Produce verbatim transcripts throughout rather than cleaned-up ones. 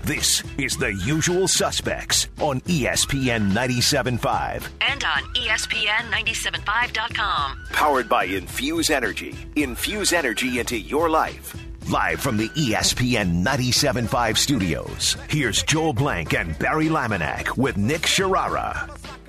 This is The Usual Suspects on E S P N ninety-seven point five. And on E S P N ninety-seven point five dot com. Powered by Infuse Energy. Infuse energy into your life. Live from the E S P N ninety-seven point five studios, here's Joel Blank and Barry Laminack with Nick Sharara.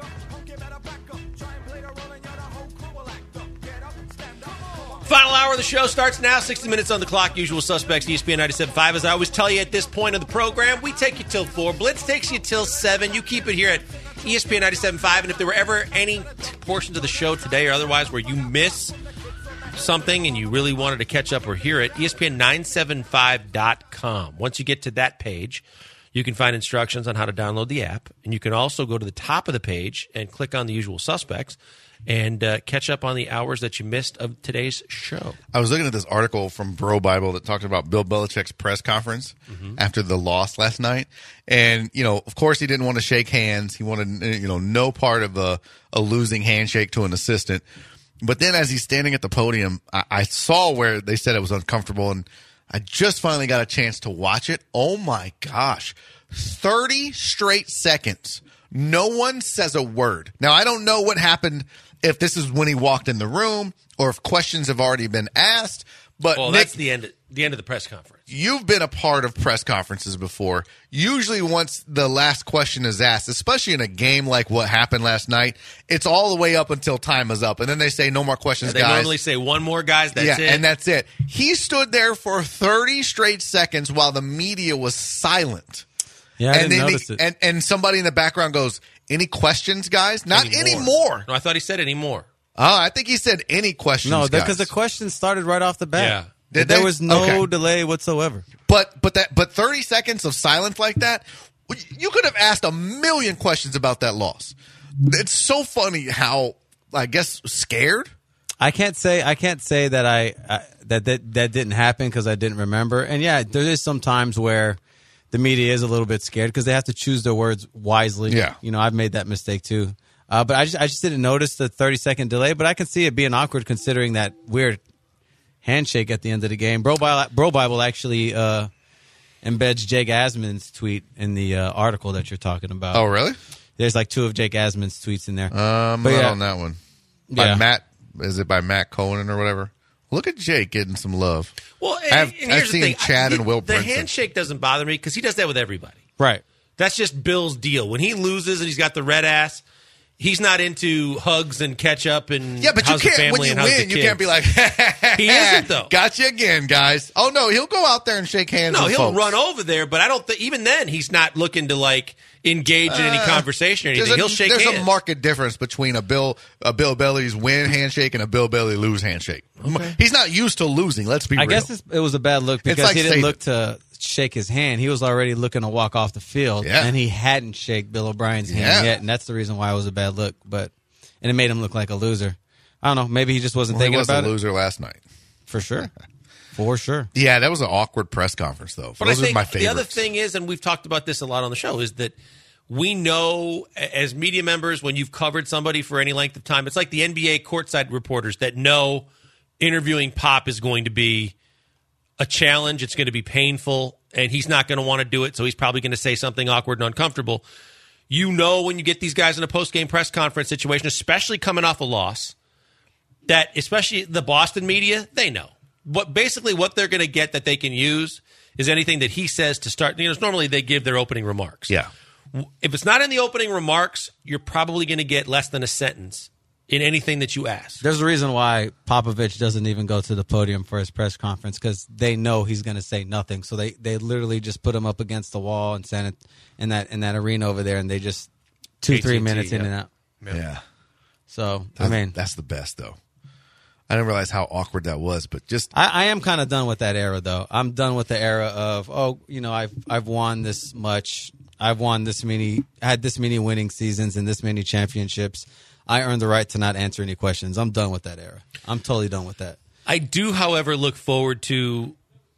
Final hour of the show starts now. sixty minutes on the clock. Usual Suspects, E S P N ninety-seven point five. As I always tell you at this point of the program, we take you till four. Blitz takes you till seven. You keep it here at E S P N ninety-seven point five. And if there were ever any t- portions of the show today or otherwise where you miss something and you really wanted to catch up or hear it, E S P N nine seven five dot com. Once you get to that page, you can find instructions on how to download the app. And you can also go to the top of the page and click on the Usual Suspects and uh, catch up on the hours that you missed of today's show. I was looking at this article from Bro Bible that talked about Bill Belichick's press conference mm-hmm. after the loss last night. And, you know, of course he didn't want to shake hands. He wanted, you know, no part of a, a losing handshake to an assistant. But then as he's standing at the podium, I, I saw where they said it was uncomfortable, and I just finally got a chance to watch it. Oh, my gosh. thirty straight seconds. No one says a word. Now, I don't know what happened, if this is when he walked in the room or if questions have already been asked. But well, Nick, that's the end, the end of the press conference. You've been a part of press conferences before. Usually once the last question is asked, especially in a game like what happened last night, it's all the way up until time is up. And then they say no more questions, yeah, they guys. They normally say one more, guys. That's yeah, it. And that's it. He stood there for thirty straight seconds while the media was silent. Yeah, I and didn't then notice he, it. And, and somebody in the background goes, any questions, guys? Not anymore. anymore. No, I thought he said anymore. Oh, I think he said any questions, No, guys. because the questions started right off the bat. Yeah. Did there they? was no Okay. delay whatsoever. But but that but thirty seconds of silence like that, you could have asked a million questions about that loss. It's so funny how, I guess, scared. I can't say I can't say that I, I that, that that didn't happen because I didn't remember. And yeah, there is some times where the media is a little bit scared because they have to choose their words wisely. Yeah. You know, I've made that mistake too. Uh, but I just I just didn't notice the thirty second delay. But I can see it being awkward considering that weird handshake at the end of the game. Bro Bible, Bro Bible actually uh, embeds Jake Asman's tweet in the uh, article that you're talking about. Oh, really? There's like two of Jake Asman's tweets in there. Um, But not yeah. on that one. By Yeah. Matt, is it by Matt Cohen or whatever? Look at Jake getting some love. Well, and, I've, and I've here's seen the thing. Chad I, and Will The Brinson. handshake doesn't bother me because he does that with everybody. Right. That's just Bill's deal. When he loses and he's got the red ass, he's not into hugs and ketchup and Yeah, but you how's the can't, family when you and how's the win, you kids. can't be like, He isn't, though. Gotcha again, guys. Oh, no, he'll go out there and shake hands No, with he'll folks. run over there, but I don't think even then he's not looking to like engage in any Uh, conversation or anything. There's, a, He'll shake there's hands. a marked difference between a Bill a Bill Belly's win handshake and a Bill Belly lose handshake. Okay. He's not used to losing. Let's be I real. guess it's, it was a bad look because like he didn't Satan. look to shake his hand. He was already looking to walk off the field, Yeah. and he hadn't shake Bill O'Brien's hand Yeah. yet, and that's the reason why it was a bad look. But and it made him look like a loser. I don't know. Maybe he just wasn't Well, he thinking was about a it. loser last night. For sure, for sure. Yeah, that was an awkward press conference, though. But Those I are think my the favorites. other thing is, and we've talked about this a lot on the show, is that we know as media members when you've covered somebody for any length of time, it's like the N B A courtside reporters that know interviewing Pop is going to be a challenge. It's going to be painful, and he's not going to want to do it, so he's probably going to say something awkward and uncomfortable. You know when you get these guys in a post-game press conference situation, especially coming off a loss, that especially the Boston media, they know. What basically what they're going to get that they can use is anything that he says to start. You know, normally they give their opening remarks. Yeah. If it's not in the opening remarks, you're probably going to get less than a sentence in anything that you ask. There's a reason why Popovich doesn't even go to the podium for his press conference because they know he's going to say nothing. So they, they literally just put him up against the wall and send it in that in that arena over there, and they just two A T and T, three minutes in yeah. and out. Yeah. So I That's- mean, that's the best, though. I didn't realize how awkward that was, but just I, I am kind of done with that era, though. I'm done with the era of, oh, you know, I've I've won this much. I've won this many, had this many winning seasons and this many championships. I earned the right to not answer any questions. I'm done with that era. I'm totally done with that. I do, however, look forward to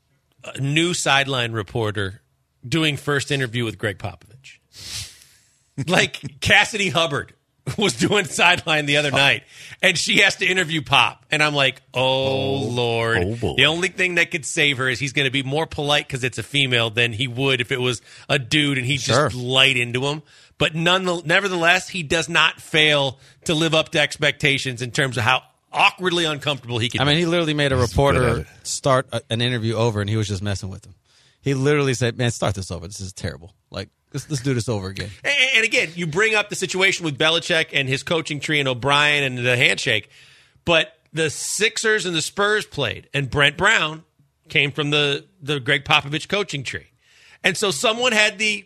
a new sideline reporter doing first interview with Greg Popovich. Like Cassidy Hubbard was doing sideline the other night, and she has to interview Pop. And I'm like, oh, oh Lord. Oh, boy. The only thing that could save her is he's going to be more polite because it's a female than he would if it was a dude and he Sure. just light into him. But none, nevertheless, he does not fail to live up to expectations in terms of how awkwardly uncomfortable he can I mean, be. he literally made a good at reporter it. start a, an interview over, and he was just messing with him. He literally said, "Man, start this over. This is terrible. Like, let's, let's do this over again." And, and again, you bring up the situation with Belichick and his coaching tree and O'Brien and the handshake, but the Sixers and the Spurs played, and Brent Brown came from the, the Greg Popovich coaching tree. And so someone had the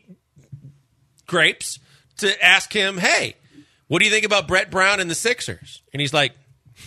grapes to ask him, hey, what do you think about Brett Brown and the Sixers? And he's like,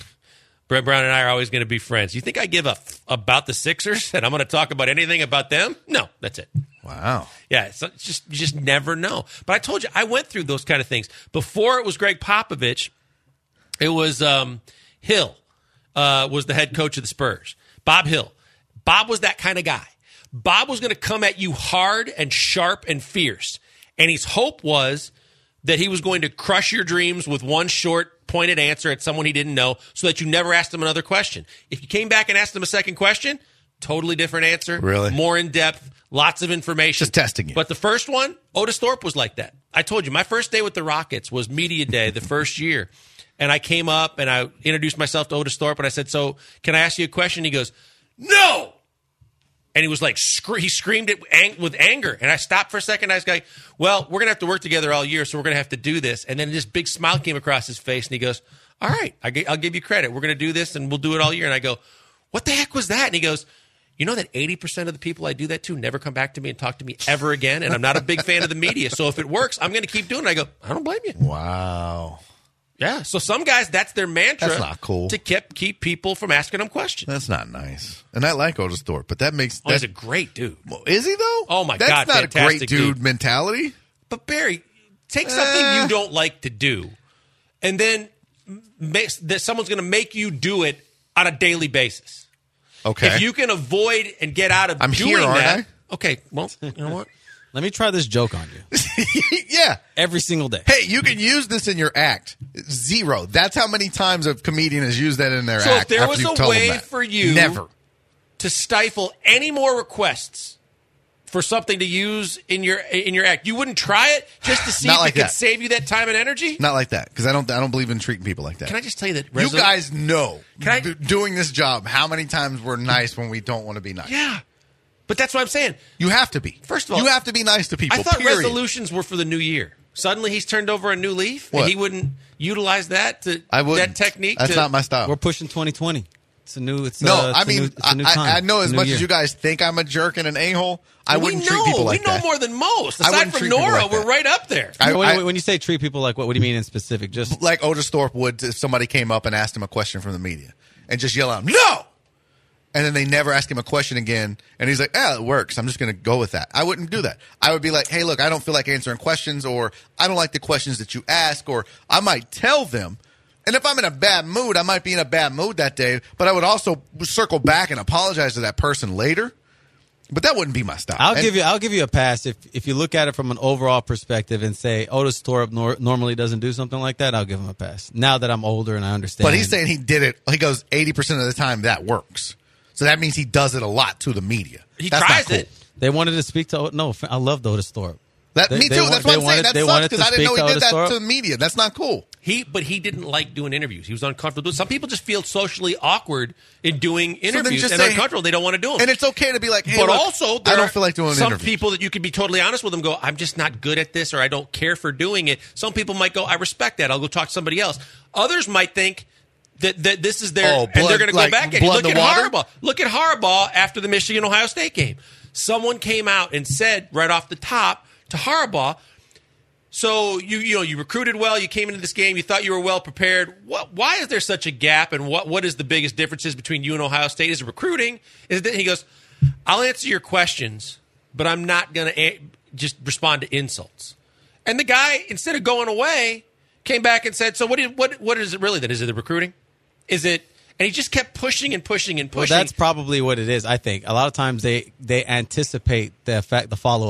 Brett Brown and I are always going to be friends. You think I give a f- about the Sixers and I'm going to talk about anything about them? No, that's it. Wow. Yeah, it's it's just you just never know. But I told you, I went through those kind of things. Before it was Greg Popovich, it was um, Hill uh, was the head coach of the Spurs. Bob Hill. Bob was that kind of guy. Bob was going to come at you hard and sharp and fierce. And his hope was that he was going to crush your dreams with one short, pointed answer at someone he didn't know so that you never asked him another question. If you came back and asked him a second question, totally different answer. Really? More in depth, lots of information. Just testing you. But the first one, Otis Thorpe was like that. I told you, my first day with the Rockets was media day the first year. And I came up and I introduced myself to Otis Thorpe and I said, so can I ask you a question? He goes, no! And he was like, scre- he screamed it ang- with anger. And I stopped for a second. I was like, well, we're going to have to work together all year, so we're going to have to do this. And then this big smile came across his face, and he goes, all right, I g- I'll give you credit. We're going to do this, and we'll do it all year. And I go, what the heck was that? And he goes, you know that eighty percent of the people I do that to never come back to me and talk to me ever again, and I'm not a big fan of the media. So if it works, I'm going to keep doing it. I go, I don't blame you. Wow. Yeah. So some guys, that's their mantra. That's not cool. To keep, keep people from asking them questions. That's not nice. And I like Otis Thorpe, but that makes Oh, he's that, a great dude. is he though? Oh, my That's God, not a fantastic great dude, dude. mentality. But Barry, take something Eh. you don't like to do, and then make, that someone's going to make you do it on a daily basis. Okay. If you can avoid and get out of I'm doing here, aren't that, I? okay. Well, you know what? Let me try this joke on you Yeah. every single day. Hey, you can use this in your act. Zero. That's how many times a comedian has used that in their So if act. there after was you've a told them way that. for you- Never. To stifle any more requests for something to use in your in your act, you wouldn't try it just to see Not if like it could that. save you that time and energy. Not like that, because I don't. I don't believe in treating people like that. Can I just tell you that? you resol- guys know, Can I- d- doing this job, how many times we're nice when we don't want to be nice. Yeah, but that's what I'm saying. You have to be. First of all, you have to be nice to people. I thought period. resolutions were for the new year. Suddenly he's turned over a new leaf, What? and he wouldn't utilize that to I wouldn't. that technique. That's to, not my style. We're pushing twenty twenty. It's a new. It's no, uh, it's I a mean, new, it's a new I, time. I, I know It's as a new much year. as you guys think I'm a jerk and an a-hole, I we wouldn't know, treat people like we know that. more than most. I Aside wouldn't from treat people Nora, like we're that. right up there. I- when, I- when you say treat people like what? What do you mean in specific? Just like Otis Thorpe would if somebody came up and asked him a question from the media and just yell out, no! And then they never ask him a question again. And he's like, yeah, it works. I'm just going to go with that. I wouldn't do that. I would be like, hey, look, I don't feel like answering questions, or I don't like the questions that you ask, or I might tell them. And if I'm in a bad mood, I might be in a bad mood that day, but I would also circle back and apologize to that person later. But that wouldn't be my style. I'll And- give you. I'll give you a pass if if you look at it from an overall perspective and say Otis Thorpe nor, normally doesn't do something like that. I'll give him a pass. Now that I'm older and I understand. But he's saying he did it. He goes eighty percent of the time that works. So that means he does it a lot to the media. He That's not tries cool. it. they wanted to speak to. No, I loved Otis Thorpe. That, They- me they too. want- That's what they I'm saying. wanted- That they sucks wanted because to I didn't know speak he to did Otis that Thorpe. to the media. That's not cool. He, but he didn't like doing interviews. He was uncomfortable. Some people just feel socially awkward in doing interviews just and say- uncomfortable. They don't want to do them. And it's okay to be like, hey, but look, also, I there don't are feel like doing some interviews. people that you could be totally honest with them. Go, I'm just not good at this, or I don't care for doing it. Some people might go, I respect that. I'll go talk to somebody else. Others might think that, that this is their, Oh, and blood- they're going to like go back at blood Look in at the water? Harbaugh. Look at Harbaugh after the Michigan Ohio State game. Someone came out and said right off the top to Harbaugh, so you you know you recruited well. You came into this game. You thought you were well prepared. What? Why is there such a gap? And what what is the biggest differences between you and Ohio State? Is it recruiting? Is it that he goes? I'll answer your questions, but I'm not going to a- just respond to insults. And the guy, instead of going away, came back and said, "So what? Did, what? What is it really? Then is it the recruiting? Is it?" And he just kept pushing and pushing and Well, pushing. that's probably what it is. I think a lot of times they they anticipate the effect, the follow up,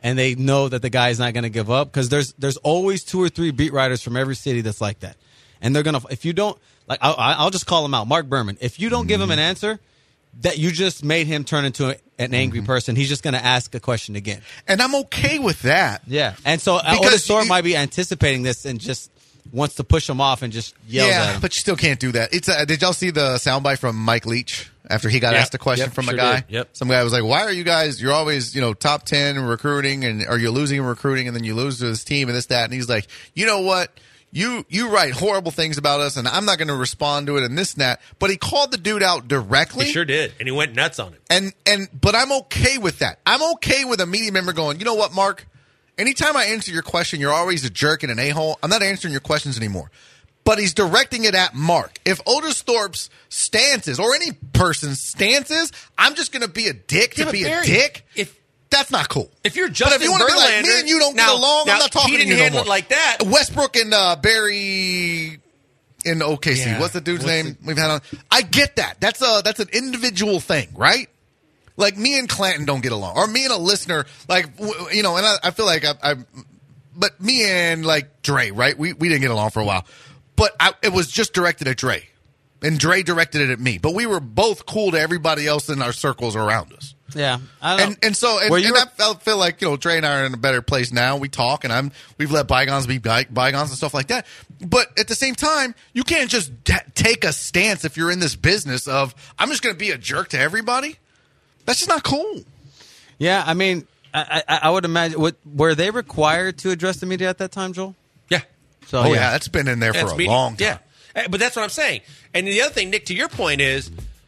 and they know that the guy is not going to give up, because there's there's always two or three beat writers from every city that's like that, and they're gonna if you don't like I'll, I'll just call him out, Mark Berman. If you don't mm-hmm. give him an answer, that you just made him turn into a, an angry mm-hmm. person. He's just going to ask a question again, and I'm okay with that. Yeah, and so Otis Thorpe might be anticipating this and just wants to push him off and just yells yeah, at him. But you still can't do that. It's a, did y'all see the soundbite from Mike Leach after he got yep, asked a question yep, from sure a guy? Did. Yep. Some guy was like, "Why are you guys? You're always, you know, top ten in recruiting, and are you losing in recruiting, and then you lose to this team and this that?" And he's like, "You know what? You you write horrible things about us, and I'm not going to respond to it, and this and that." But he called the dude out directly. He sure did, and he went nuts on it. And and but I'm okay with that. I'm okay with a media member going, "You know what, Mark? Anytime I answer your question, you're always a jerk and an a-hole. I'm not answering your questions anymore." But he's directing it at Mark. If Otis Thorpe's stances, or any person's stances, I'm just going to be a dick to yeah, be Barry, a dick, if that's not cool. If you're Justin but if you want to be like, me and you don't now, get along, now, I'm not talking he didn't to you no handle more. It like that. Westbrook and uh, Barry in O K C. Yeah. What's the dude's What's name the... we've had on? I get that. That's a that's an individual thing, right? Like me and Clanton don't get along, or me and a listener, like you know. And I, I feel like I, I, but me and like Dre, right? We we didn't get along for a while, but I, it was just directed at Dre, and Dre directed it at me. But we were both cool to everybody else in our circles around us. Yeah, I don't and and so and, and I felt, feel like you know Dre and I are in a better place now. We talk, and I'm we've let bygones be by, bygones and stuff like that. But at the same time, you can't just d- take a stance if you're in this business of I'm just going to be a jerk to everybody. That's just not cool. Yeah, I mean, I, I, I would imagine. What, were they required to address the media at that time, Joel? Yeah. So oh yeah, yeah that's been in there That's for a media. long time. Yeah, but that's what I'm saying. And the other thing, Nick, to your point is,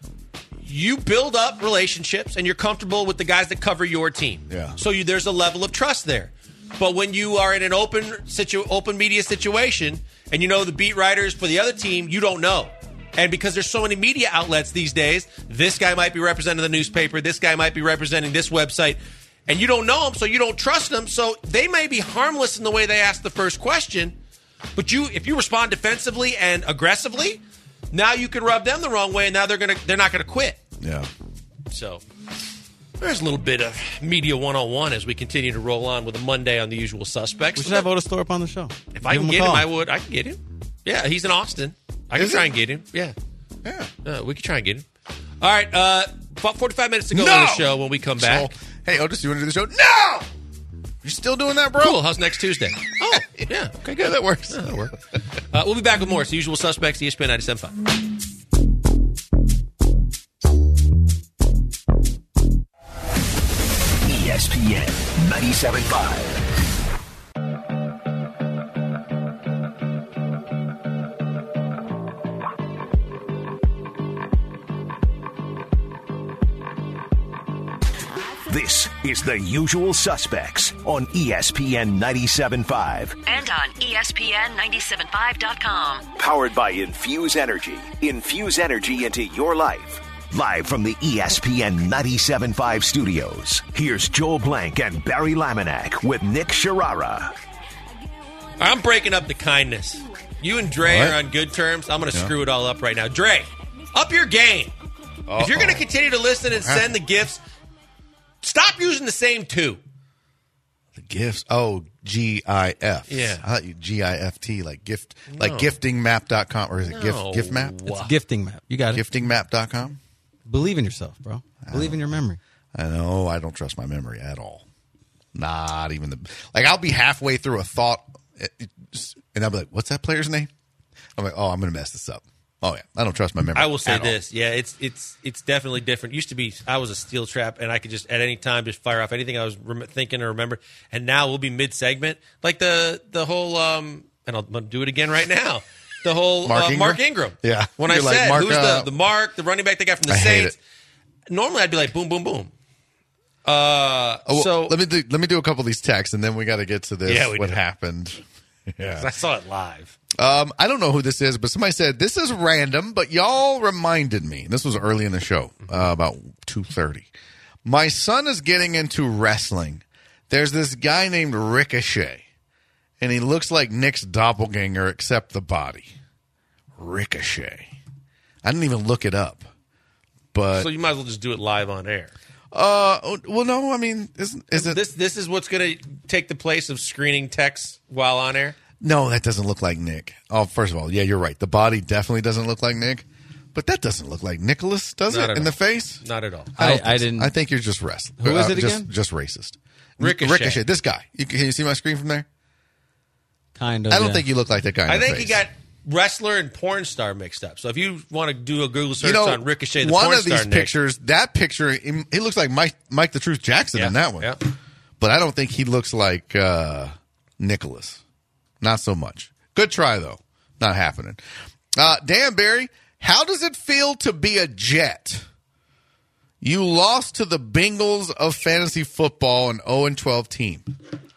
you build up relationships and you're comfortable with the guys that cover your team. Yeah. So you, there's a level of trust there. But when you are in an open situ, open media situation and you know the beat writers for the other team, you don't know. And because there's so many media outlets these days, this guy might be representing the newspaper, this guy might be representing this website, and you don't know them, so you don't trust them. So they may be harmless in the way they ask the first question, but you, if you respond defensively and aggressively, now you can rub them the wrong way, and now they're gonna they're not gonna quit. Yeah. So there's a little bit of media one oh one as we continue to roll on with a Monday on The Usual Suspects. We should have Otis Thorpe on the show. If Give I can him a get him, call. I would. I can get him. Yeah, he's in Austin. I can Is try he? and get him. Yeah. Yeah. Uh, we could try and get him. All right. Uh, about forty-five minutes to go No! on the show when we come back. So, hey, Otis, you want to do the show? No! You're still doing that, bro? Cool. How's next Tuesday? Oh, yeah. Okay, good. Yeah, that works. Yeah, that'll work. Uh, we'll be back with more. It's The Usual Suspects, E S P N ninety-seven point five. E S P N ninety-seven point five. This is The Usual Suspects on E S P N ninety-seven point five. And on E S P N ninety-seven point five dot com. Powered by Infuse Energy. Infuse energy into your life. Live from the E S P N ninety-seven point five studios, here's Joel Blank and Barry Laminack with Nick Sharara. I'm breaking up the kindness. You and Dre What? are on good terms. I'm going to Yeah. screw it all up right now. Dre, up your game. Uh-oh. If you're going to continue to listen and send the gifts, stop using the same two. The gifts. Oh, G I F. Yeah. I thought you G I F T, like gift, like No. gifting map dot com, or is it No. gift, gift map? It's a gifting map. You got it. gifting map dot com? Believe in yourself, bro. Believe in your memory. I know. I don't trust my memory at all. Not even the, like, I'll be halfway through a thought it- it just- and I'll be like, what's that player's name? I'm like, oh, I'm going to mess this up. Oh, yeah. I don't trust my memory. I will say at all. this. Yeah, it's it's it's definitely different. Used to be I was a steel trap and I could just at any time just fire off anything I was rem- thinking or remember. And now we'll be mid segment, like the the whole um and I'll, I'll do it again right now. The whole Mark uh, Ingram? Mark Ingram. Yeah. When I You're like, said Mark, who's uh, the the Mark, the running back they got from the I hate Saints. it. Normally I'd be like boom boom boom. Uh, Oh, well, so let me do, let me do a couple of these texts, and then we got to get to this. Yeah, we what do. happened? Yeah. I saw it live. Um, I don't know who this is, but somebody said this is random, but y'all reminded me. This was early in the show, uh, about two thirty. My son is getting into wrestling. There's this guy named Ricochet, and he looks like Nick's doppelganger except the body. Ricochet. I didn't even look it up, but So you might as well just do it live on air. Uh, well, no, I mean, isn't is it? This this is what's going to take the place of screening texts while on air? No, that doesn't look like Nick. Oh, first of all, yeah, you're right. The body definitely doesn't look like Nick, but that doesn't look like Nicholas, does Not it? at In all. the face? Not at all. I, don't think I so. didn't. I think you're just rest. Who is it just, again? Just racist. Ricochet. Ricochet. This guy. You, can you see my screen from there? kind of. I don't yeah. think you look like that guy. In I the think face. you got wrestler and porn star mixed up. So if you want to do a Google search You know, on Ricochet, the one porn of these star, Nick, pictures, that picture, he he looks like Mike, Mike the Truth Jackson Yeah, in that one. yeah. But I don't think he looks like uh, Nicholas. Not so much. Good try, though. Not happening. Uh, Dan Barry, how does it feel to be a Jet? You lost to the Bengals of fantasy football, an oh and twelve team.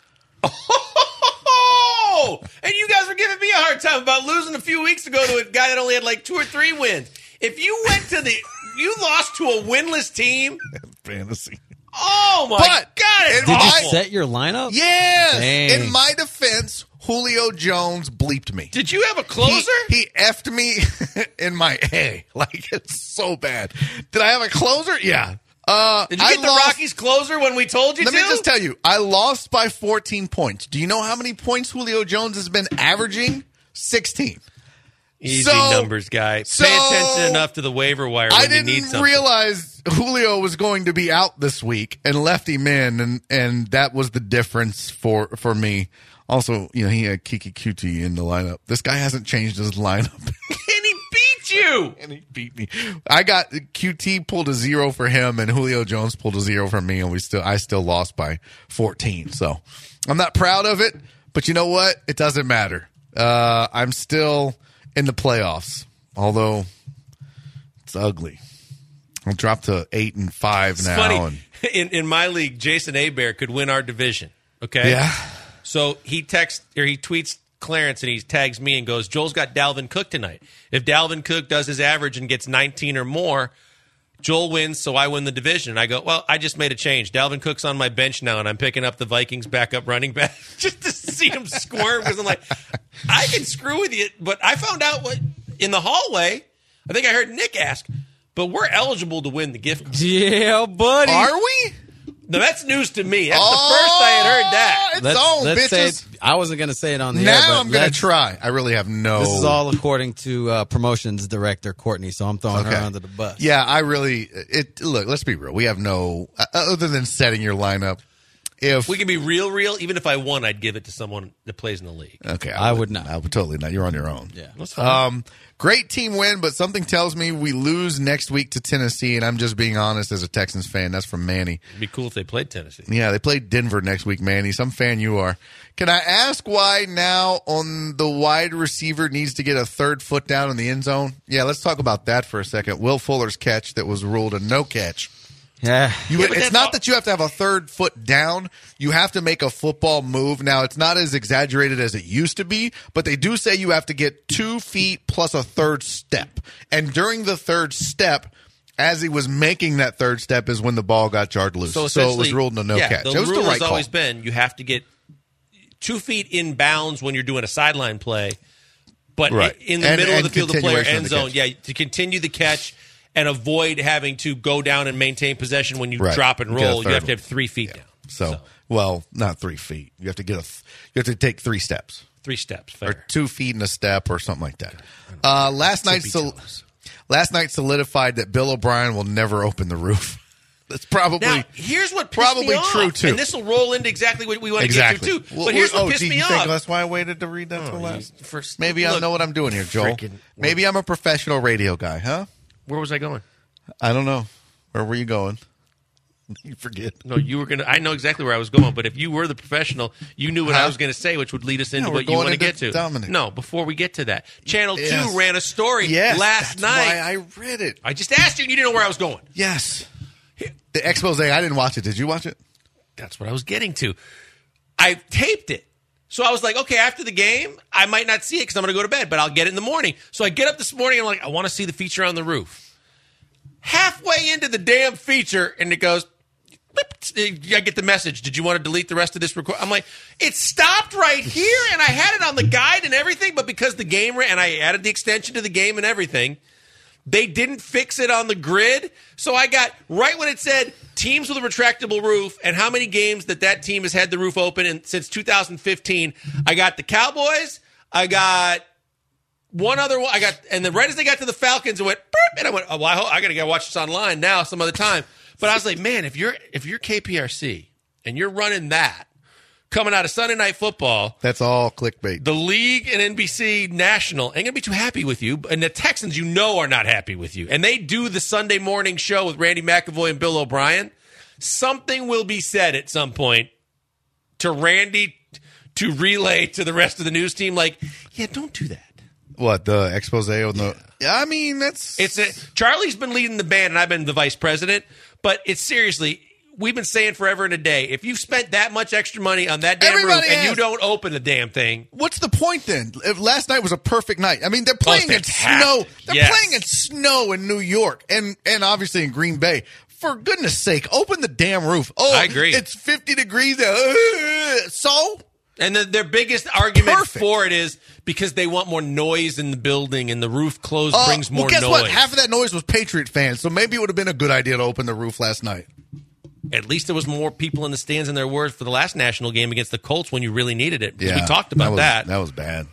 Oh, and you guys were giving me a hard time about losing a few weeks ago to a guy that only had like two or three wins. If you went to the, you lost to a winless team. Fantasy. Oh my But- God! It's Did Did you awful. set your lineup? Yes. Dang. In my defense, Julio Jones bleeped me. Did you have a closer? He, he effed me in my A. Like, it's so bad. Did I have a closer? Yeah. Uh, Did you I get the lost- Rockies closer when we told you Let to? me just tell you, I lost by fourteen points. Do you know how many points Julio Jones has been averaging? sixteen. Easy So- numbers, guy. so- Pay attention enough to the waiver wire when I you need didn't something. realize Julio was going to be out this week and left him in, and, and that was the difference for, for me. Also, you know, he had Kiki Cutie in the lineup. This guy hasn't changed his lineup. and he beat you. And he beat me. I got Q T pulled a zero for him, and Julio Jones pulled a zero for me, and we still I still lost by fourteen. So I'm not proud of it, but you know what? It doesn't matter. Uh, I'm still in the playoffs, although it's ugly. I'll drop to eight and five It's now. funny. And, In in my league, Jason Abear could win our division. Okay. yeah, So he texts or he tweets Clarence and he tags me and goes, Joel's got Dalvin Cook tonight. If Dalvin Cook does his average and gets nineteen or more, Joel wins, so I win the division. And I go, well, I just made a change. Dalvin Cook's on my bench now, and I'm picking up the Vikings backup running back just to see him squirm because I'm like, I can screw with you. But I found out what in the hallway, I think I heard Nick ask, but we're eligible to win the gift card. Yeah, buddy. are we? Now, that's news to me. That's the first I had heard that. It's Let's, on, let's say bitches. it, I wasn't going to say it on the air, Now but I'm going to let's- try. I really have no. This is all according to uh, promotions director Courtney, so I'm throwing Okay. her under the bus. Yeah, I really. It look. Let's be real. We have no uh, other than setting your lineup. If We can be real, real. Even if I won, I'd give it to someone that plays in the league. okay, I would not. I would totally not. You're on your own. Yeah. That's fine. Um, great team win, but something tells me we lose next week to Tennessee, and I'm just being honest as a Texans fan. That's from Manny. It'd be cool if they played Tennessee. Yeah, they played Denver next week, Manny. Some fan you are. Can I ask why now on the wide receiver needs to get a third foot down in the end zone? Yeah, let's talk about that for a second. Will Fuller's catch that was ruled a no catch. Yeah. You, Yeah, but it's that's not all- that you have to have a third foot down. You have to make a football move. Now, it's not as exaggerated as it used to be, but they do say you have to get two feet plus a third step. And during the third step, as he was making that third step, is when the ball got jarred loose. So, it was essentially- ruled a no yeah, catch. The It was rule the right has call. always been you have to get two feet in bounds when you're doing a sideline play, but Right. i- in the And- middle and of the field, the player continuation of end the zone, catch. yeah, to continue the catch and avoid having to go down and maintain possession when you Right. drop and Get a roll. You third have to one. have three feet down. So, well, not three feet. You have to get a. Th- you have to take three steps, Three steps. or Fair. two feet and a step, or something like that. Uh, last night, Tippy sol- toes. last night solidified that Bill O'Brien will never open the roof. That's probably Now, here's what pissed probably me off, true, too. and this will roll into exactly what we want exactly. to get to too. Well, But here's oh, what pissed gee, me you off. think that's why I waited to read that till Oh, last? you- first- Maybe I look, know what I'm doing here, Joel. freaking- Maybe I'm a professional radio guy, huh? Where was I going? I don't know. Where were you going? You forget. No, you were gonna. I know exactly where I was going, but if you were the professional, you knew what Huh? I was going to say, which would lead us into we're what you going want to into get to. Dominic. No, before we get to that, Channel Yes. Two ran a story Yes, last that's night. why I read it. I just asked you, and you didn't know where I was going. Yes. The expose. I didn't watch it. Did you watch it? That's what I was getting to. I taped it. So I was like, okay, after the game, I might not see it because I'm going to go to bed, but I'll get it in the morning. So I get up this morning and I'm like, I want to see the feature on the roof. Halfway into the damn feature, and it goes, beep, I get the message. Did you want to delete the rest of this record? I'm like, it stopped right here, and I had it on the guide and everything, but because the game ran, and I added the extension to the game and everything, They didn't fix it on the grid. So I got right when it said teams with a retractable roof and how many games that that team has had the roof open in, since two thousand fifteen. I got the Cowboys. I got one other one. I got, and then right as they got to the Falcons, it went, burp, and I went, oh, well, I, hope, I got to go watch this online now some other time. But I was like, man, if you're if you're K P R C and you're running that coming out of Sunday Night Football, that's all clickbait. The league and N B C National ain't gonna be too happy with you, and the Texans, you know, are not happy with you. And they do the Sunday morning show with Randy McAvoy and Bill O'Brien. Something will be said at some point to Randy to relay to the rest of the news team, like, yeah, don't do that. What, the expose on the? Yeah, I mean, that's it's a, Charlie's been leading the band, and I've been the vice president. But it's seriously, we've been saying forever and a day, if you've spent that much extra money on that damn Everybody roof and has. you don't open the damn thing, what's the point then? If last night was a perfect night. I mean, they're playing in fantastic. snow. They're Yes. playing in snow in New York, and and obviously in Green Bay. For goodness sake, open the damn roof. Oh, I agree. It's fifty degrees. Uh, so. and the, their biggest argument Perfect. for it is because they want more noise in the building, and the roof closed Uh, brings more well, guess noise. what? Half of that noise was Patriot fans, so maybe it would have been a good idea to open the roof last night. At least there was more people in the stands than there were for the last national game against the Colts when you really needed it. Yeah, We talked about was, that. That was bad.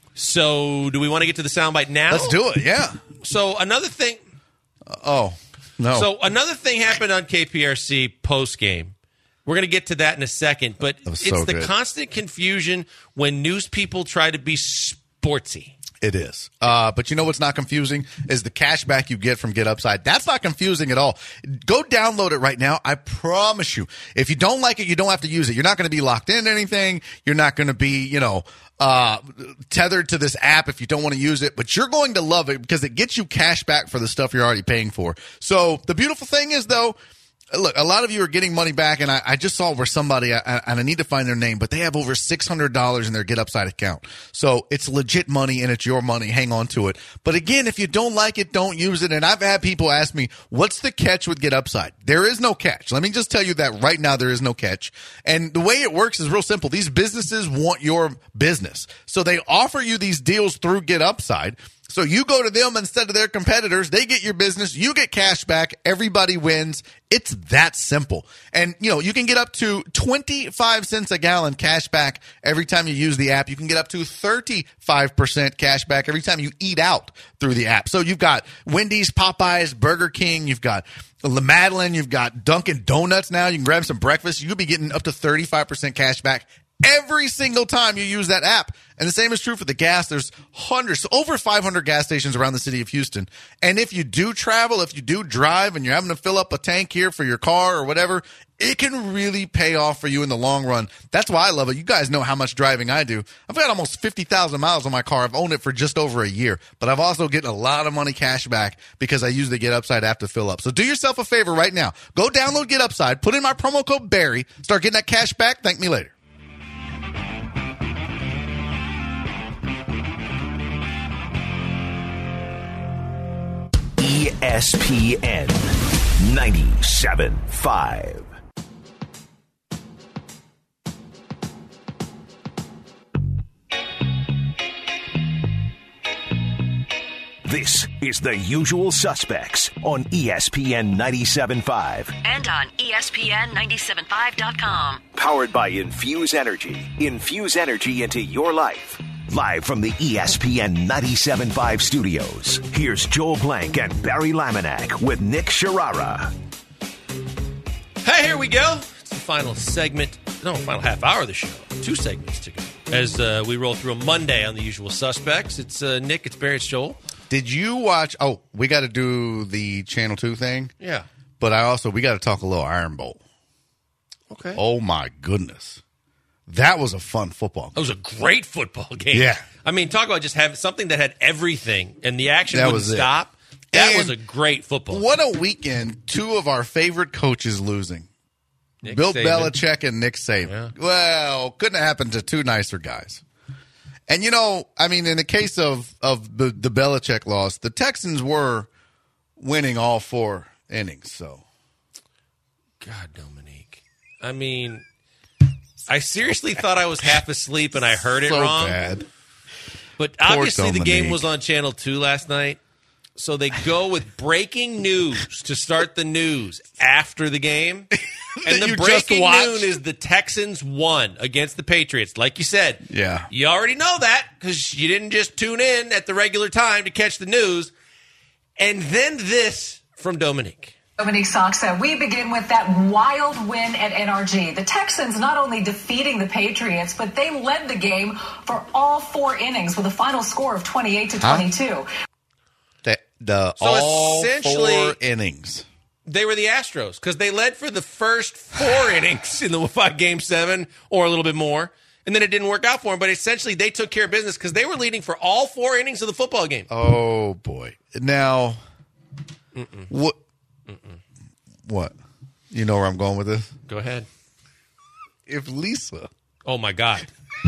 So do we want to get to the soundbite now? Let's do it. Yeah. So another thing. Oh no. So another thing happened on K P R C post game. We're going to get to that in a second, but was it's so the good. constant confusion when news people try to be sportsy. It is. Uh, but you know what's not confusing is the cash back you get from Get Upside. That's not confusing at all. Go download it right now. I promise you. If you don't like it, you don't have to use it. You're not going to be locked into anything. You're not going to be, you know, uh, tethered to this app if you don't want to use it. But you're going to love it because it gets you cash back for the stuff you're already paying for. So the beautiful thing is, though, look, a lot of you are getting money back, and I, I just saw where somebody, I, and I need to find their name, but they have over six hundred dollars in their Get Upside account. So it's legit money, and it's your money. Hang on to it. But again, if you don't like it, don't use it. And I've had people ask me, what's the catch with Get Upside? There is no catch. Let me just tell you that right now, there is no catch. And the way it works is real simple. These businesses want your business. So they offer you these deals through Get Upside. So you go to them instead of their competitors. They get your business. You get cash back. Everybody wins. It's that simple. And, you know, you can get up to twenty-five cents a gallon cash back every time you use the app. You can get up to thirty-five percent cash back every time you eat out through the app. So you've got Wendy's, Popeyes, Burger King. You've got La Madeline. You've got Dunkin' Donuts now. You can grab some breakfast. You could be getting up to thirty-five percent cash back every single time you use that app. And the same is true for the gas. There's hundreds, over five hundred gas stations around the city of Houston. And if you do travel, if you do drive and you're having to fill up a tank here for your car or whatever, it can really pay off for you in the long run. That's why I love it. You guys know how much driving I do. I've got almost fifty thousand miles on my car. I've owned it for just over a year. But I've also getting a lot of money cash back because I use the Get Upside app to fill up. So do yourself a favor right now. Go download Get Upside. Put in my promo code Barry. Start getting that cash back. Thank me later. E S P N ninety-seven point five. This is The Usual Suspects on E S P N ninety-seven point five. And on E S P N ninety-seven point five dot com. Powered by Infuse Energy. Infuse energy into your life. Live from the E S P N ninety-seven point five studios, here's Joel Blank and Barry Laminack with Nick Sharara. Hey, here we go. It's the final segment, no, final half hour of the show. Two segments to go. As uh, we roll through a Monday on The Usual Suspects. It's uh, Nick, it's Barry, it's Joel. Did you watch? Oh, we got to do the Channel two thing. Yeah. But I also, we got to talk a little Iron Bowl. Okay. Oh, my goodness. That was a fun football It was a great football game. Yeah. I mean, talk about just having something that had everything and the action That wouldn't was it. stop. That And was a great football What a weekend. Two of our favorite coaches losing. Nick Bill Saban. Belichick and Nick Saban. Yeah. Well, couldn't have happened to two nicer guys. And, you know, I mean, in the case of, of the, the Belichick loss, the Texans were winning all four innings. So, God, Dominique. I mean, I seriously thought I was half asleep and I heard it so wrong. bad. But obviously the game Dominique. was on Channel two last night. So they go with breaking news to start the news after the game. And the you just breaking watched. news is the Texans won against the Patriots. Like you said, Yeah. you already know that because you didn't just tune in at the regular time to catch the news. And then this from Dominique. Dominique Soxa, we begin with that wild win at N R G. The Texans not only defeating the Patriots, but they led the game for all four innings with a final score of twenty-eight to twenty-two. The, the So all essentially- four innings. They were the Astros because they led for the first four innings in the five game seven or a little bit more. And then it didn't work out for them. But essentially, they took care of business because they were leading for all four innings of the football game. Oh, boy. Now, Mm-mm. what? Mm-mm. What? You know where I'm going with this? Go ahead. If Lisa. Oh, my God.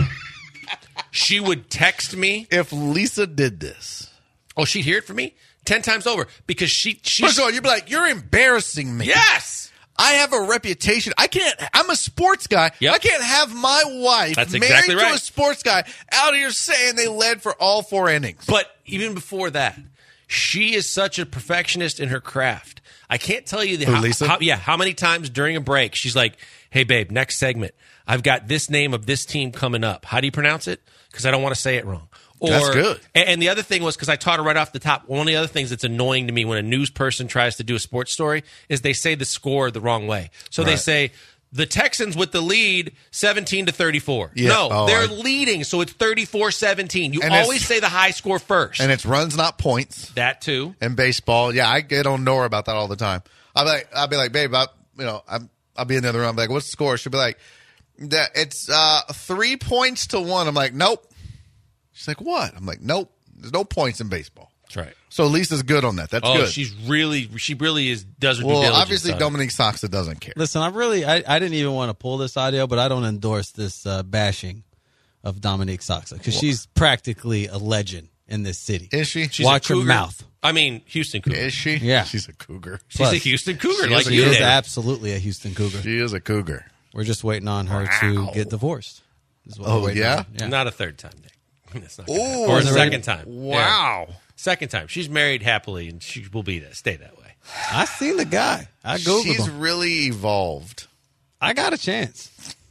She would text me. If Lisa did this. Oh, she'd hear it from me ten times over because she. she First of all, you'd be like, you're embarrassing me. Yes. I have a reputation. I can't. I'm a sports guy. Yep. I can't have my wife That's married exactly to right. a sports guy out here saying they led for all four innings. But even before that, she is such a perfectionist in her craft. I can't tell you the Who, how, Lisa? how- yeah, how many times during a break she's like, "Hey, babe, next segment, I've got this name of this team coming up. How do you pronounce it? Because I don't want to say it wrong." Or, That's good. And, and the other thing was because I taught her right off the top. One of the other things that's annoying to me when a news person tries to do a sports story is they say the score the wrong way. So they Right. say the Texans with the lead, seventeen to thirty-four. Yeah. No, Oh, they're I- leading, so it's thirty-four seventeen. You And it's- always say the high score first. And it's runs, not points. That too. In baseball, yeah, I get on Nora about that all the time. I'll be like, I'll be like, babe, I, you know, I'm, I'll be in the other room. I'm like, what's the score? She'll be like, that it's uh, three points to one. I'm like, nope. She's like, what? I'm like, nope. There's no points in baseball. That's right. So Lisa's good on that. That's Oh, good. she's really, she really is. Does her due well, diligence obviously, on it. Dominique Soxa doesn't care. Listen, I really, I, I didn't even want to pull this audio, but I don't endorse this uh, bashing of Dominique Soxa because she's practically a legend in this city. Is she? She's Watch a her Cougar. mouth. I mean, Houston Cougar. Is she? Yeah. She's a cougar. She's Plus, a Houston Cougar, she like is a She you is did. absolutely a Houston Cougar. She is a cougar. We're just waiting on her Wow. to get divorced. is what Oh, we're waiting yeah? on. yeah? Not a third time, Nick. That's not gonna Ooh. happen. Or a Is it second ready? time. Wow. Yeah. Second time. She's married happily, and she will be that. Stay that way. I seen the guy. I googled She's him. really evolved. I got a chance.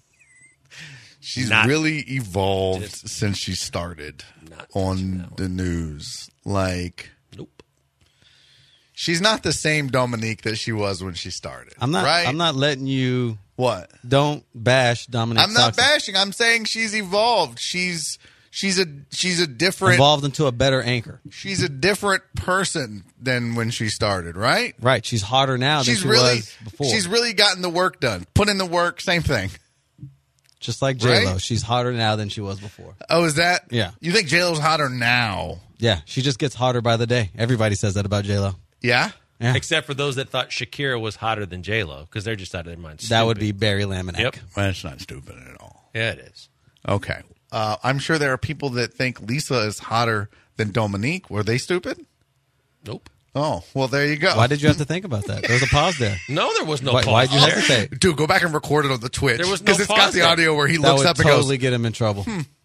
She's Not- really evolved Just- since she started Not on the news. Like, Nope. she's not the same Dominique that she was when she started. I'm not. Right? I'm not letting you. What? Don't bash Dominic. I'm not Soxa. bashing. I'm saying she's evolved. She's she's a she's a different Evolved into a better anchor. she's a different person than when she started. Right? Right. She's hotter now than She's she really was before. she's really gotten the work done. Put in the work. Same thing. Just like J Lo. Right? She's hotter now than she was before. Oh, is that? Yeah. You think J Lo's hotter now? Yeah. She just gets hotter by the day. Everybody says that about J Lo. Yeah. Yeah. Except for those that thought Shakira was hotter than J-Lo, because they're just out of their minds. That would Stupid. be Barry Laminack. Yep. Well, that's not stupid at all. Yeah, it is. Okay. Uh, I'm sure there are people that think Lisa is hotter than Dominique. Were they stupid? Nope. Oh, well, there you go. Why did you have to think about that? There was a pause there. No, there was no Why, pause. why'd you there. hesitate? Dude, go back and record it on the Twitch. There was no Because it's got pause the there. audio where he That looks would up and totally goes, get him in trouble.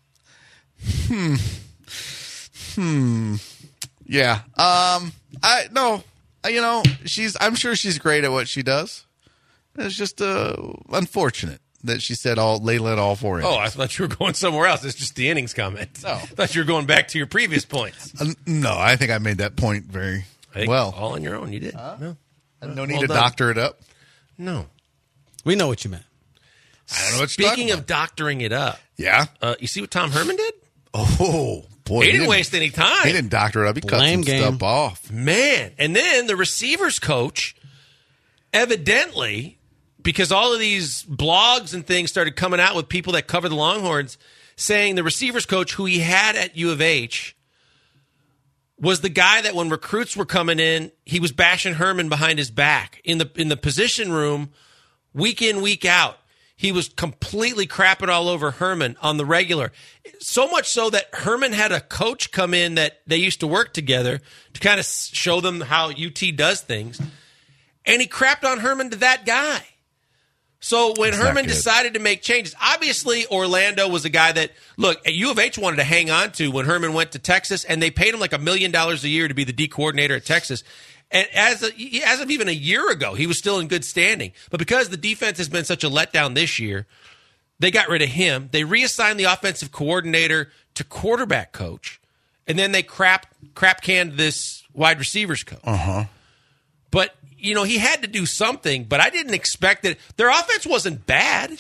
yeah. Um, I, no, I- you know, she's, I'm sure she's great at what she does. It's just, uh, unfortunate that she said all, they led all four innings. Oh, I thought you were going somewhere else. It's just the innings comment. Oh. I thought you were going back to your previous points. Uh, no, I think I made that point very I think well. all on your own. You did. No. No need well to done. doctor it up. No. We know what you meant. I don't know what you're Speaking talking of doctoring it up, Yeah. uh, you see what Tom Herman did? Oh, boy. He didn't waste any time. He didn't doctor it up. He cut Lame some game. stuff off. Man. And then the receivers coach, evidently, because all of these blogs and things started coming out with people that cover the Longhorns, saying the receivers coach who he had at U of H was the guy that when recruits were coming in, he was bashing Herman behind his back in the in the position room, week in, week out. He was completely crapping all over Herman on the regular. So much so that Herman had a coach come in that they used to work together to kind of show them how U T does things. And he crapped on Herman to that guy. So when That's not Herman good. decided to make changes, obviously Orlando was a guy that, look, U of H wanted to hang on to when Herman went to Texas, and they paid him like a million dollars a year to be the D coordinator at Texas. And as a, as of even a year ago, he was still in good standing. But because the defense has been such a letdown this year, they got rid of him. They reassigned the offensive coordinator to quarterback coach, and then they crap crap canned this wide receivers coach. Uh-huh. But, you know, he had to do something, but I didn't expect it. Their offense wasn't bad.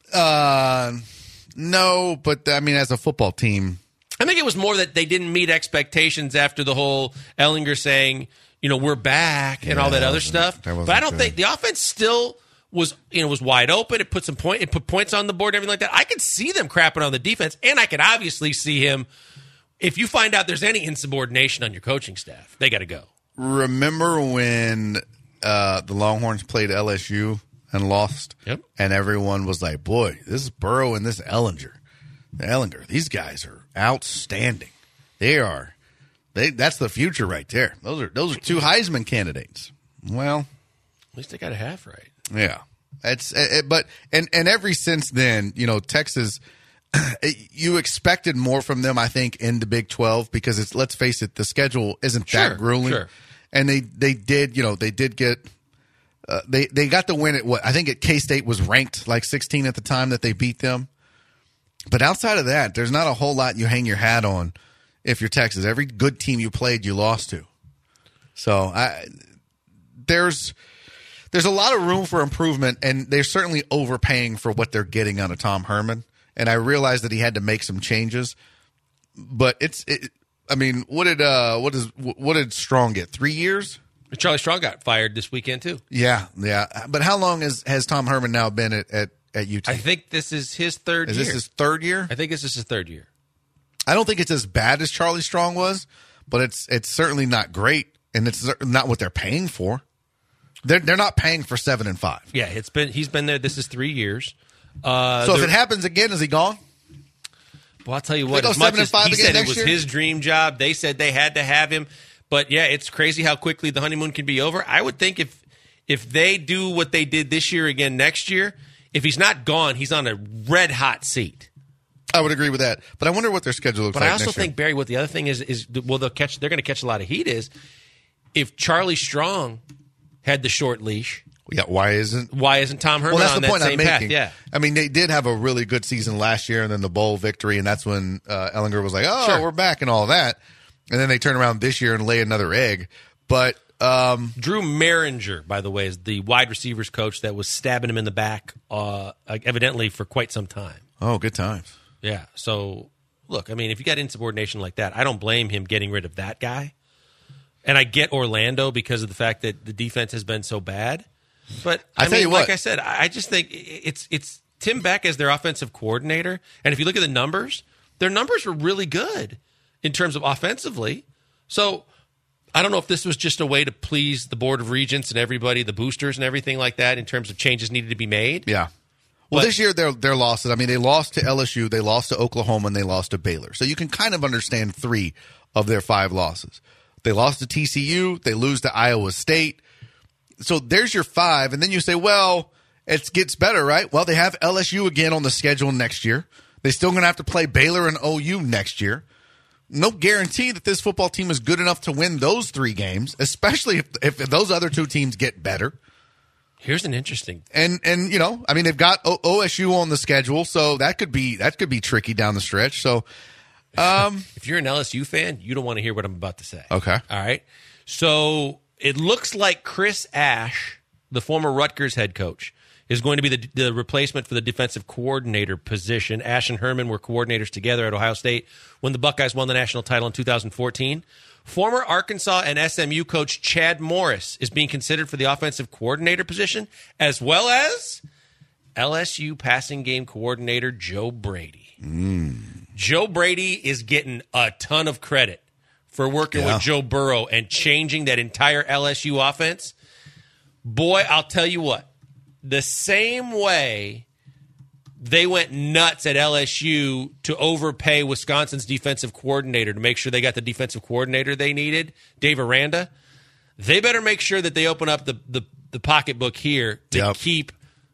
Uh, no, but I mean, as a football team, I think it was more that they didn't meet expectations after the whole Ellinger saying, you know, we're back and Yeah, all that that other wasn't- stuff. that wasn't But I don't good. think the offense still was, you know, was wide open. It put some point, it put points on the board and everything like that. I could see them crapping on the defense, and I could obviously see him. If you find out there's any insubordination on your coaching staff, they got to go. remember when uh, the Longhorns played L S U and lost? Yep. And everyone was like, boy, this is Burrow and this Ellinger. Ellinger, these guys are outstanding. They are. They That's the future right there. Those are those are two Heisman candidates. Well, At least they got a half right. yeah. It's it, but and and every since then, you know, Texas, you expected more from them, I think, in the Big twelve because it's, let's face it, the schedule isn't Sure, that grueling. sure. And they they did, you know, they did get uh, they they got the win at what I think at K-State was ranked like sixteen at the time that they beat them. But outside of that, there's not a whole lot you hang your hat on if you're Texas. Every good team you played, you lost to. So I there's there's a lot of room for improvement, and they're certainly overpaying for what they're getting out of Tom Herman. And I realized that he had to make some changes, but it's it, I mean, what did uh what is what did Strong get? Three years? Charlie Strong got fired this weekend, too. Yeah, yeah. But how long has has Tom Herman now been at at, at U T? I think this is his third is year. this his third year? I think this is his third year. I don't think it's as bad as Charlie Strong was, but it's it's certainly not great, and it's not what they're paying for. They're they're not paying for seven and five. Yeah, it's been he's been there. This is three years. Uh, So if there- it happens again, is he gone? well, I'll tell you what. go As much seven and as five he again said it next was year? his dream job, they said they had to have him. But yeah, it's crazy how quickly the honeymoon can be over. I would think if if they do what they did this year again next year, if he's not gone, he's on a red hot seat. I would agree with that, but I wonder what their schedule looks But like. I also next year. think Barry, what the other thing is is well, they'll catch. They're going to catch a lot of heat. Is if Charlie Strong had the short leash, yeah, why isn't? why isn't Tom Herman Well, that's on the that point same I'm making. path? Yeah. I mean, they did have a really good season last year, and then the bowl victory, and that's when uh, Ellinger was like, "Oh, Sure. we're back," and all that. And then they turn around this year and lay another egg. But um, Drew Maringer, by the way, is the wide receivers coach that was stabbing him in the back, uh, evidently for quite some time. oh, good times. Yeah. So, look, I mean, if you got insubordination like that, I don't blame him getting rid of that guy. And I get Orlando because of the fact that the defense has been so bad. But I, I tell mean, you like what. I said, I I just think it's it's Tim Beck as their offensive coordinator. And if you look at the numbers, their numbers were really good in terms of offensively. So I don't know if this was just a way to please the Board of Regents and everybody, the boosters and everything like that, in terms of changes needed to be made. Yeah. Well, But- this year their their losses. I mean, they lost to L S U, they lost to Oklahoma, and they lost to Baylor. So you can kind of understand three of their five losses. They lost to T C U, they lose to Iowa State. So there's your five, and then you say, well, it gets better, right? Well, they have L S U again on the schedule next year. They're still going to have to play Baylor and O U next year. No guarantee that this football team is good enough to win those three games, especially if, if those other two teams get better. Here's an interesting And and you know, I mean, they've got o- OSU on the schedule, so that could be that could be tricky down the stretch. So, um, If you're an L S U fan, you don't want to hear what I'm about to say. Okay. All right. So it looks like Chris Ash, the former Rutgers head coach, is going to be the, the replacement for the defensive coordinator position. Ash and Herman were coordinators together at Ohio State when the Buckeyes won the national title in two thousand fourteen. Former Arkansas and S M U coach Chad Morris is being considered for the offensive coordinator position, as well as L S U passing game coordinator Joe Brady. Joe Brady is getting a ton of credit for working Yeah. with Joe Burrow and changing that entire L S U offense. Boy, I'll tell you what, the same way they went nuts at L S U to overpay Wisconsin's defensive coordinator to make sure they got the defensive coordinator they needed, Dave Aranda, they better make sure that they open up the, the, the pocketbook here to Yep. keep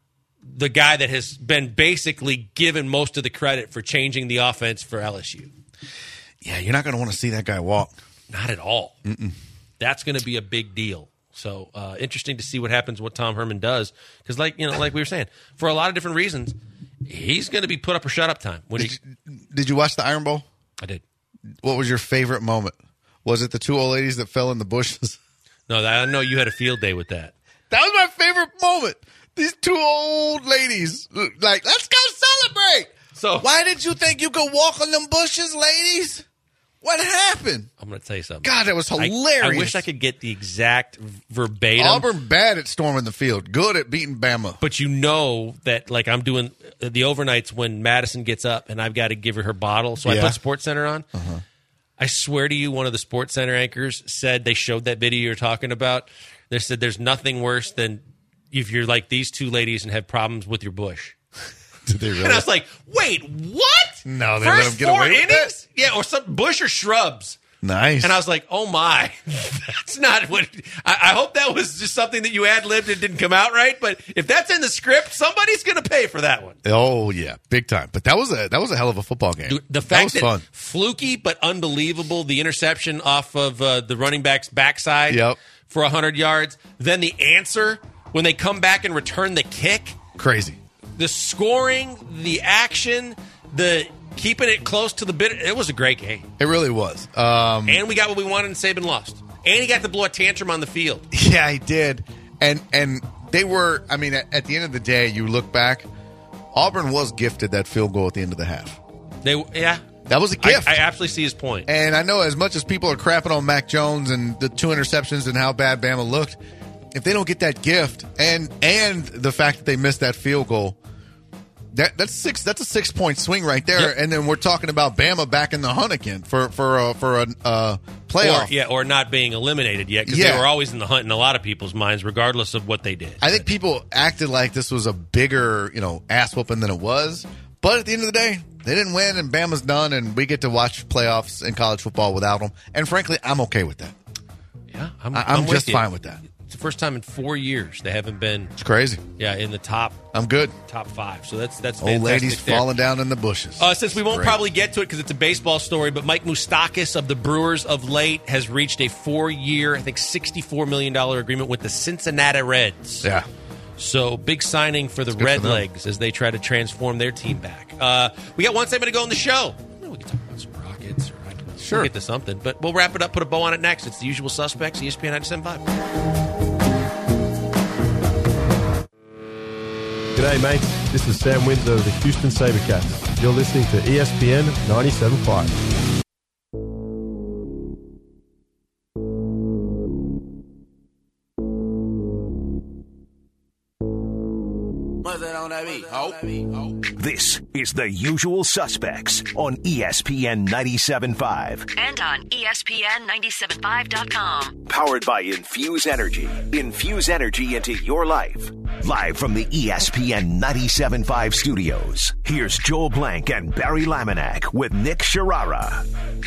the guy that has been basically given most of the credit for changing the offense for L S U. Yeah, you're not going to want to see that guy walk. Not at all. Mm-mm. That's going to be a big deal. So uh, interesting to see what happens, what Tom Herman does, because like you know, like we were saying, for a lot of different reasons, he's going to be put up or shut up time. When Did, he, you, did you watch the Iron Bowl? I did. What was your favorite moment? Was it the two old ladies that fell in the bushes? No, I know you had a field day with that. That was my favorite moment. These two old ladies, like, let's go celebrate. So why did you think you could walk on them bushes, ladies? What happened? I'm going to tell you something. God, that was hilarious. I, I wish I could get the exact verbatim. Auburn bad at storming the field, good at beating Bama. But you know that, like, I'm doing the overnights when Madison gets up and I've got to give her her bottle. So Yeah. I put Sports Center on. Uh-huh. I swear to you, one of the Sports Center anchors said they showed that video you're talking about. They said there's nothing worse than if you're like these two ladies and have problems with your bush. Did they really? And I was like, wait, what? No, they First let them get four away with innings? Yeah, or some bush or shrubs. Nice. And I was like, oh my, that's not what. I, I hope that was just something that you ad-libbed and didn't come out right. But if that's in the script, somebody's going to pay for that one. Oh yeah, big time. But that was a that was a hell of a football game. Dude, the that fact was that, fun. fluky but unbelievable, the interception off of uh, the running back's backside Yep. for one hundred yards. Then the answer when they come back and return the kick. Crazy. The scoring, the action, the keeping it close to the bit. It was a great game. It really was. Um, And we got what we wanted and Saban lost. And he got to blow a tantrum on the field. yeah, he did. And and they were. I mean, at, at the end of the day, you look back. Auburn was gifted that field goal at the end of the half. They, yeah. That was a gift. I, I absolutely see his point. And I know as much as people are crapping on Mac Jones and the two interceptions and how bad Bama looked, if they don't get that gift and and the fact that they missed that field goal, that that's six. That's a six point swing right there. Yep. And then we're talking about Bama back in the hunt again for for a, for a uh, playoff. Or, yeah, or not being eliminated yet because Yeah. they were always in the hunt in a lot of people's minds, regardless of what they did. I think people acted like this was a bigger, you know, ass whooping than it was. But at the end of the day, they didn't win, and Bama's done, and we get to watch playoffs in college football without them. And frankly, I'm okay with that. Yeah, I'm, I- I'm with just you. fine with that. It's the first time in four years they haven't been, It's crazy. yeah, in the top I'm good. top five. So that's that's Old fantastic ladies there. falling down in the bushes. Uh, since we won't Great. probably get to it because it's a baseball story, but Mike Moustakas of the Brewers of late has reached a four-year, I think sixty-four million dollars agreement with the Cincinnati Reds. Yeah. So big signing for the good Red for them. Legs as they try to transform their team back. Uh, we got one segment to go in the show. Well, we can talk about some Rockets. Or I don't know. Sure. We'll get to something, but we'll wrap it up, put a bow on it next. It's the usual suspects, E S P N ninety-seven point five. G'day, mates. This is Sam Windsor of the Houston SaberCats. You're listening to E S P N ninety-seven point five. This is The Usual Suspects on E S P N ninety-seven point five. And on E S P N ninety-seven point five dot com. Powered by Infuse Energy. Infuse energy into your life. Live from the E S P N ninety-seven point five studios, here's Joel Blank and Barry Laminack with Nick Sharara.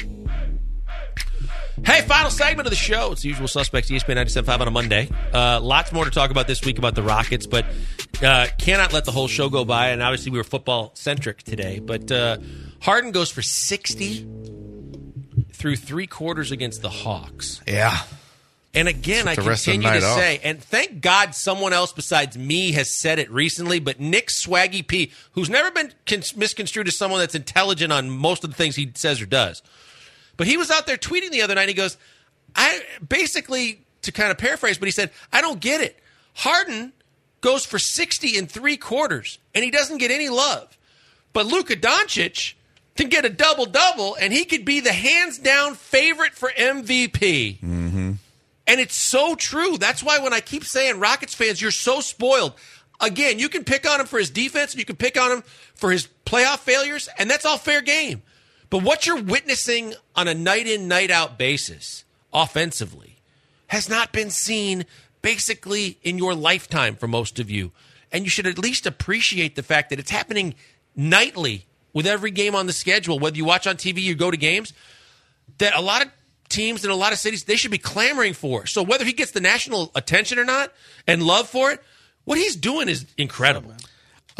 Hey, final segment of the show. It's the usual suspects, E S P N ninety-seven point five on a Monday. Uh, lots more to talk about this week about the Rockets, but uh, cannot let the whole show go by. And obviously, we were football-centric today. But uh, Harden goes for sixty through three quarters against the Hawks. Yeah. And again, I the rest of the continue to night off. say, and thank God someone else besides me has said it recently, but Nick Swaggy P, who's never been cons- misconstrued as someone that's intelligent on most of the things he says or does, but he was out there tweeting the other night. He goes, I basically, to kind of paraphrase, but he said, I don't get it. Harden goes for sixty in three quarters, and he doesn't get any love. But Luka Doncic can get a double-double, and he could be the hands-down favorite for M V P. Mm-hmm. And it's so true. That's why when I keep saying Rockets fans, you're so spoiled. Again, you can pick on him for his defense, and you can pick on him for his playoff failures, and that's all fair game. But what you're witnessing on a night-in, night-out basis, offensively, has not been seen basically in your lifetime for most of you. And you should at least appreciate the fact that it's happening nightly with every game on the schedule, whether you watch on T V or go to games, that a lot of teams in a lot of cities, they should be clamoring for. So whether he gets the national attention or not and love for it, what he's doing is incredible.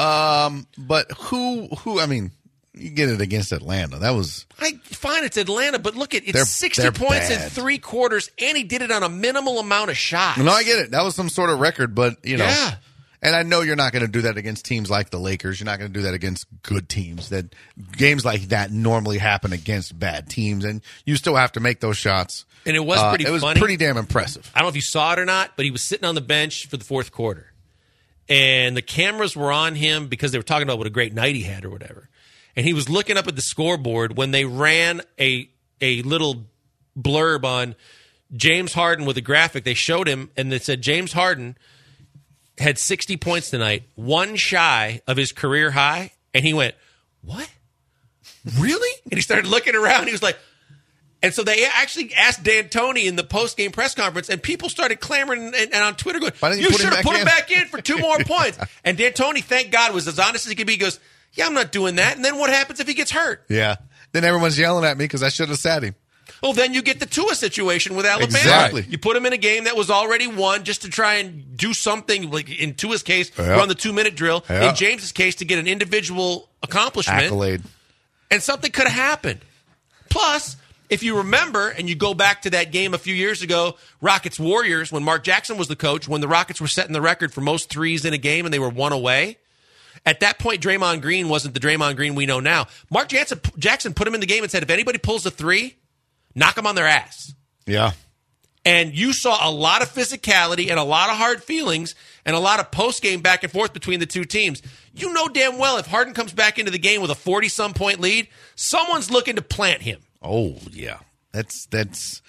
Um, but who, who, I mean, you get it against Atlanta. That was. I fine, it's Atlanta, but look at it's They're- sixty they're points in bad. three quarters, and he did it on a minimal amount of shots. No, I get it. That was some sort of record, but, you know. Yeah. And I know you're not going to do that against teams like the Lakers. You're not going to do that against good teams. That games like that normally happen against bad teams, and you still have to make those shots. And it was Uh, pretty It was funny. pretty damn impressive. I don't know if you saw it or not, but he was sitting on the bench for the fourth quarter. And the cameras were on him because they were talking about what a great night he had or whatever. And he was looking up at the scoreboard when they ran a a little blurb on James Harden with a graphic. They showed him, and they said James Harden had sixty points tonight, one shy of his career high. And he went, what? Really? And he started looking around. He was like, and so they actually asked D'Antoni in the post-game press conference, and people started clamoring and, and on Twitter going, Why didn't you you put him should have back put him in?" back in for two more points. And D'Antoni, thank God, was as honest as he could be. He goes, yeah, I'm not doing that. And then what happens if he gets hurt? Yeah. Then everyone's yelling at me because I should have sat him. Well, then you get the Tua situation with Alabama. Exactly. You put him in a game that was already won just to try and do something, like in Tua's case, Yeah. run the two-minute drill. Yeah. In James's case, to get an individual accomplishment. Accolade. And something could have happened. Plus, if you remember, and you go back to that game a few years ago, Rockets-Warriors, when Mark Jackson was the coach, when the Rockets were setting the record for most threes in a game and they were one away, at that point, Draymond Green wasn't the Draymond Green we know now. Mark Jackson, Jackson put him in the game and said, if anybody pulls a three, knock them on their ass. Yeah. And you saw a lot of physicality and a lot of hard feelings and a lot of post-game back and forth between the two teams. You know damn well if Harden comes back into the game with a forty-some point lead, someone's looking to plant him. Oh, yeah. That's, that's,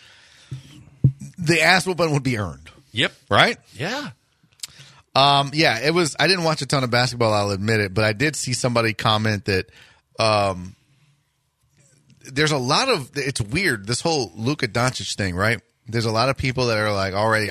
the ass whooping would be earned. Yep. Right? Yeah. Um, yeah, it was, I didn't watch a ton of basketball, I'll admit it, but I did see somebody comment that, um, there's a lot of, it's weird, this whole Luka Doncic thing, right? There's a lot of people that are like already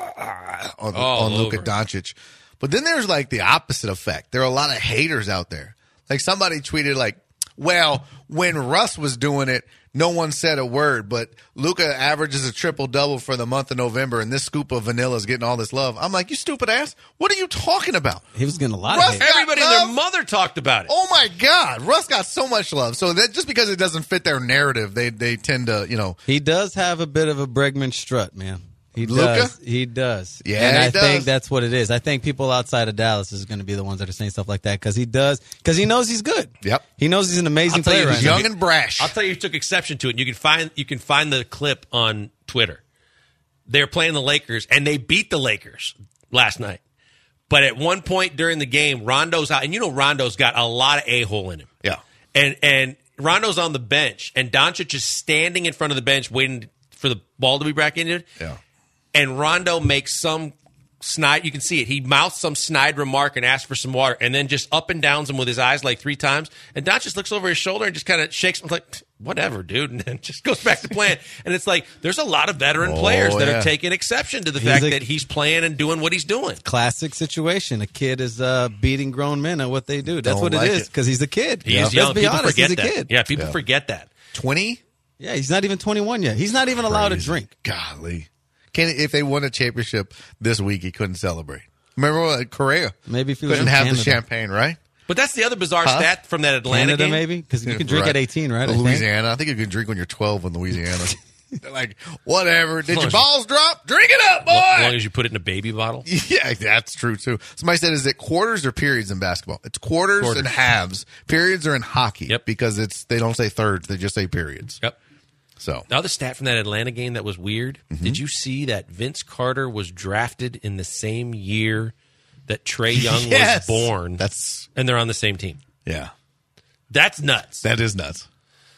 on, All on Luka over. Doncic. But then there's like the opposite effect. There are a lot of haters out there. Like somebody tweeted like, well, when Russ was doing it, no one said a word, but Luka averages a triple-double for the month of November, and this scoop of vanilla is getting all this love. I'm like, you stupid ass. What are you talking about? He was getting a lot Russ of hate. Everybody and love? their mother talked about it. Oh, my God. Russ got so much love. So that just because it doesn't fit their narrative, they they tend to, you know. He does have a bit of a Bregman strut, man. He Luka? does. He does. Yeah, and he I does. think that's what it is. I think people outside of Dallas is going to be the ones that are saying stuff like that because he does. Because he knows he's good. Yep. He knows he's an amazing I'll tell you player. who's Right now. Young and brash. I'll tell you who took exception to it. And you can find you can find the clip on Twitter. They're playing the Lakers, and they beat the Lakers last night. But at one point during the game, Rondo's out, and you know Rondo's got a lot of a-hole in him. Yeah. And and Rondo's on the bench, and Doncic is standing in front of the bench waiting for the ball to be back in it. Yeah. And Rondo makes some snide, you can see it. He mouths some snide remark and asks for some water, and then just up and downs him with his eyes like three times. And Don just looks over his shoulder and just kind of shakes him like, whatever, dude, and then just goes back to playing. And it's like there's a lot of veteran Oh, players that yeah. are taking exception to the He's fact a- that he's playing and doing what he's doing. Classic situation. A kid is uh, beating grown men at what they do. That's Don't what like it is it. because he's a kid. He Let's is young. be People honest. forget He's a that. kid. Yeah, people Yeah. forget that. twenty? Yeah, he's not even twenty-one yet. He's not even allowed to Crazy. drink. Golly. Can if they won a championship this week, he couldn't celebrate. Remember what, Correa? Maybe if he was Couldn't in have Canada. the champagne, right? But that's the other bizarre Huh? stat from that Atlanta Canada, game. maybe? Because you can drink Right. at eighteen, right? I think. Louisiana. I think you can drink when you're twelve in Louisiana. They're like, whatever. Did long your as- balls drop? Drink it up, boy. As long as you put it in a baby bottle. Yeah, that's true too. Somebody said, is it quarters or periods in basketball? It's quarters, Quarters. and halves. Periods are in hockey. Yep. Because it's they don't say thirds, they just say periods. Yep. So The other stat from that Atlanta game that was weird, did you see that Vince Carter was drafted in the same year that Trey Young Yes. was born? That's and they're on the same team. yeah. That's nuts. That is nuts.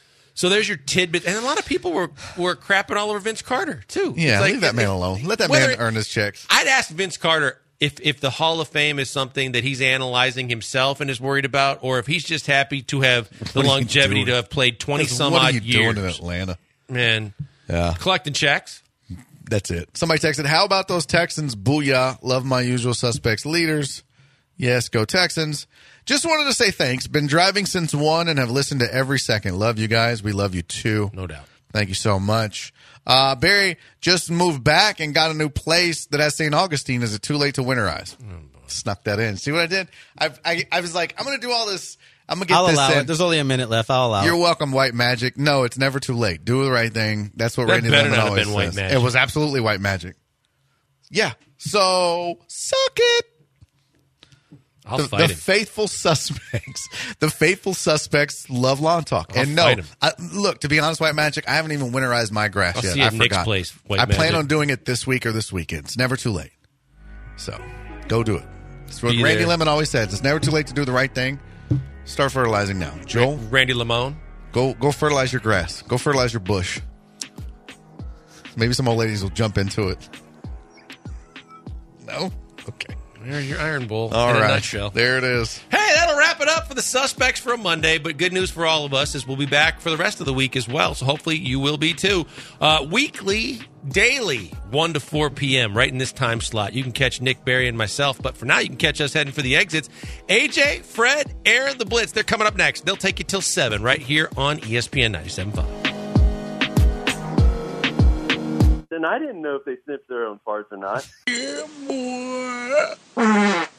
So there's your tidbit. And a lot of people were, were crapping all over Vince Carter, too. Yeah, It's like, leave that man if- alone. Let that whether man it- earn his checks. I'd ask Vince Carter if, if the Hall of Fame is something that he's analyzing himself and is worried about, or if he's just happy to have the What are you longevity doing? to have played twenty-some What are odd you years. doing in Atlanta? Man, Yeah. collecting checks. That's it. Somebody texted, how about those Texans? Booyah. Love my usual suspects leaders. Yes, go Texans. Just wanted to say thanks. Been driving since one and have listened to every second. Love you guys. We love you too. No doubt. Thank you so much. Uh, Barry just moved back and got a new place that has Saint Augustine. Is it too late to winterize? Oh, boy. Snuck that in. See what I did? I I, I was like, I'm going to do all this. I'm going to get I'll this allow in. it. There's only a minute left. I'll allow You're it. welcome, White Magic. No, it's never too late. Do the right thing. That's what That Randy better Lemon not have always been White says. Magic. It was absolutely White Magic. Yeah. So, suck it. I'll The, fight the him. faithful suspects, the faithful suspects love lawn talk. I'll and no, fight 'em. I, look, to be honest, White Magic, I haven't even winterized my grass I'll yet. see you I at Nick's forgot. place, White I plan Magic. on doing it this week or this weekend. It's never too late. So, go do it. It's what Be Randy there. Lemon always says. It's never too late to do the right thing. Start fertilizing now. Joel, Randy Lamone. go go fertilize your grass. Go fertilize your bush. Maybe some old ladies will jump into it. No? Okay. There's your Iron Bowl All in right. a nutshell. There it is. Hey, that'll wrap it up for the suspects for a Monday. But good news for all of us is we'll be back for the rest of the week as well. So hopefully you will be too. Uh, weekly, daily, one to four p.m. right in this time slot. You can catch Nick, Barry, and myself. But for now, you can catch us heading for the exits. A J, Fred, Aaron, the Blitz. They're coming up next. They'll take you till seven right here on E S P N ninety-seven point five. And I didn't know if they sniffed their own farts or not. Yeah, boy.